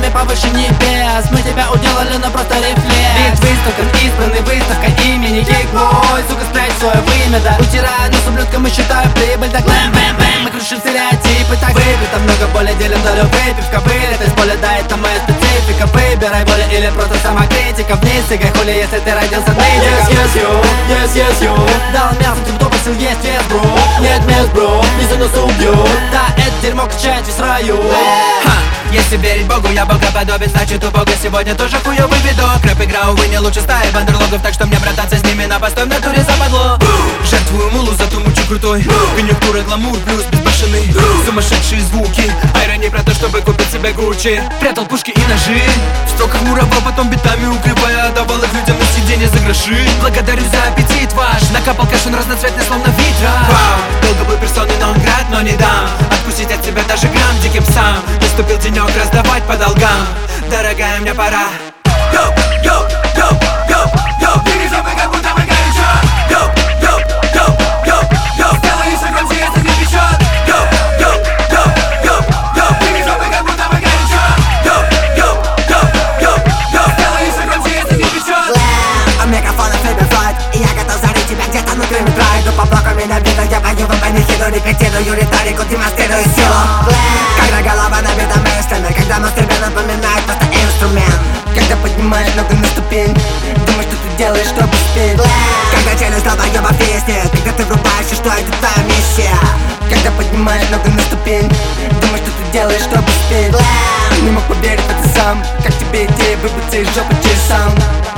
небе повыше небес. Мы тебя уделали, но просто рефлекс. Бит выставка, избранный, выставка имени Кикбой. Сука, спрячь свое вымя, да. Утираю нос ублюдком и считаю прибыль. Так бэм-бэм-бэм, мы крушим стереотипы. Так выпито много боли, делим долю выпивка. Вылет из поля, да, это моя специфика. Выбирай волю или просто самокритика. Вниз цыгай хули, если ты родился нытиком. Yes, you дал мясо, тем, кто просил есть вес, бро. Нет мест, бро, если нас убьют. Да, это дерьмо качать в раю. Если верить Богу, я Бога подобен, значит у Бога сегодня тоже хуёвый видок. Рэп игра, увы, не лучше стаи бандерлогов, так что мне брататься с ними на постой в натуре западло. Жертвую мулу, зато мучу крутой. Конъюнктура, гламур, плюс безбашенный. Сумасшедшие звуки, айра не про то, чтобы купить себе Гуччи. Прятал пушки и ножи, в строках муровал, потом битами укрывая. Отдавал их людям на сиденье за гроши. Благодарю за аппетит ваш, накапал кашин разноцветный, словно витра. Долго был персоной нон-град, но не дам откусить от тебя даже грамм диким псам. Наступил денек раздавать по долгам. Дорогая, мне пора. Йоу, йоу, йоу, йоу, йоу. Двигайся мы, как будто мы горячо. Йоу, йоу, йоу, йоу, йоу. Сделай еще громче, если не печет. Йоу, йоу, йоу, йоу, йоу. Двигайся мы, как будто мы горячо. Йоу, йоу, йоу, йоу, йоу. Сделай еще громче, если не печет. У микрофона Фейберфлайт, и я готов зарыть тебя где-то внутри метро. Иду по блоку, меня видно, я пою в панихиду. Репетирую риторику, демонстрирую силу. Когда голова набита мыслями, когда мозг тебе напоминает просто инструмент. Когда поднимаешь ногу на ступень, думаешь, что ты делаешь, чтобы спеть. Когда челюсть долбоеба виснет, когда ты врубаешься, что это твоя миссия. Когда поднимаешь ногу на ступень, думаешь, что ты делаешь, чтобы спеть. Не мог поверить в это сам. Как тебе идея выбраться из жопы через саунд?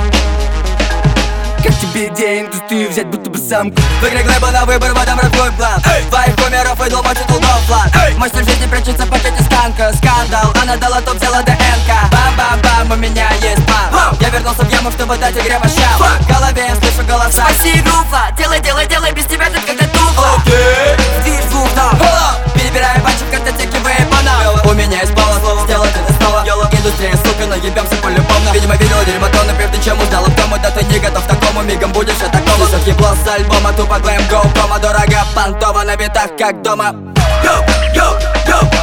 Как тебе идея индустрию взять, будто бы самку? Выкрик лейбла на выбор, в этом твой план. Твоих кумиров выдал мочит долгов план. Мастер жизни прячется в пакете станка. Скандал, она дала топ, взяла ДНК. Бам-бам-бам, у меня есть план. Я вернулся в яму, чтобы дать игре мощам. В голове я слышу голоса. Спаси руфа, делай, делай, делай, без тебя тут как-то туфа. Движ звук, да. Перебираем патчи в картотеке выпана. У меня есть план, слово сделать это снова. Индустрия, сука, наебемся полюбовно. Видимо, видел дерьмо тонны, прежде чем узнал о том, да ты не готов к такому. Мигом будешь атакован. Высокий блок с альбома, тупо глэм, гоу, кома. Дорого, понтово на битах, как дома. Йоу, йоу, йоу.